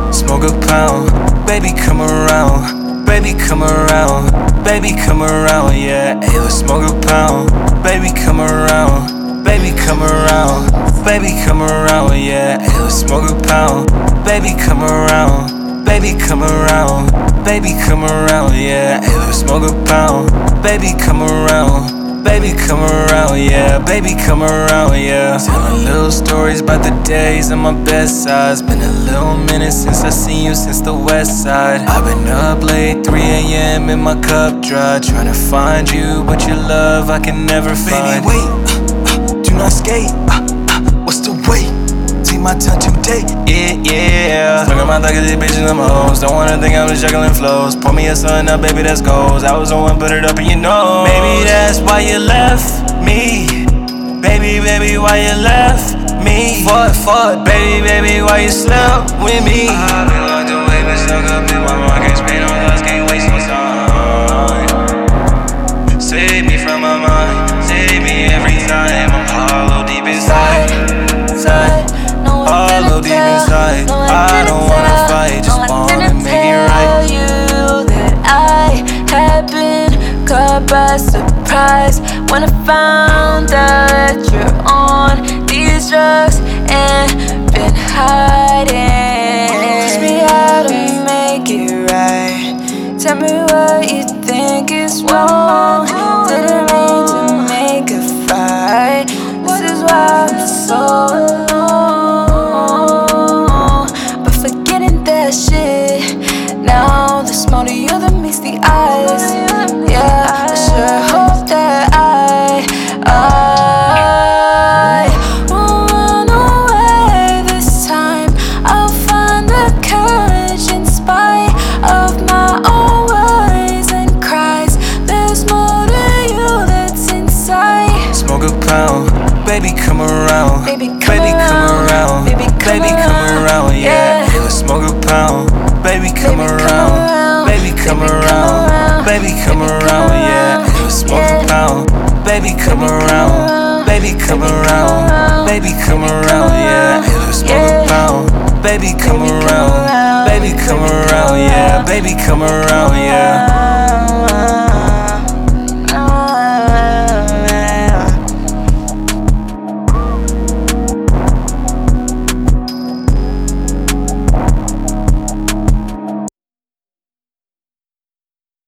smoke a pound. Baby, come around. Baby, come around. Baby, come around, yeah. Hey, let's smoke a pound. Baby, come around. Baby, come around. Baby, come around, yeah. Hey, let's smoke a pound. Baby, come around. Baby, come around. Baby, come around, yeah. Hey, let's smoke a pound. Baby, come around. Baby, come around, yeah. Baby, come around, yeah. Telling little stories about the days on my bedside. It's been a little minute since I seen you since the west side. I've been up late, 3 a.m. in my cup dry, trying to find you, but your love I can never find. Baby, wait, do not skate. What's the wait? Take my time today. Yeah. Talking about thuggers, these bitches, them hoes. Don't wanna think I'm just juggling flows. Pour me a sun up, baby, that's goals. I was the one, put it up in your nose. Maybe that's why you left me. Baby, why you left me? Fuck, baby, why you slept with me? I've been locked away, but stuck up in my mind. Can't spend no thoughts, can't waste no time. Save me from my mind, save me every time. I'm hollow deep inside. Hollow deep inside. I don't wanna fight, just wanna make it right. You that I had been caught by surprise when I found out that you're on these drugs and been hiding. Teach me how to make it right. Tell me what you think is wrong. Didn't mean to make a fight. This is why I'm so alone. Now the smaller you, the meets the eyes. Yeah, I sure hope that I won't run away this time. I'll find the courage in spite of my own worries and cries. There's more to you that's inside. Smoke a pound, baby, come around. Baby, come around. Baby, come around, yeah. Hey, let's smoke a pound. Baby, come around. Baby, come around. Baby, come around, yeah. Hey, let's smoke a pound. Baby, come around. Baby, come around. Baby, come around, yeah. Hey, let's smoke a pound. Baby, come around. Baby, come around, yeah. Baby, come around, yeah.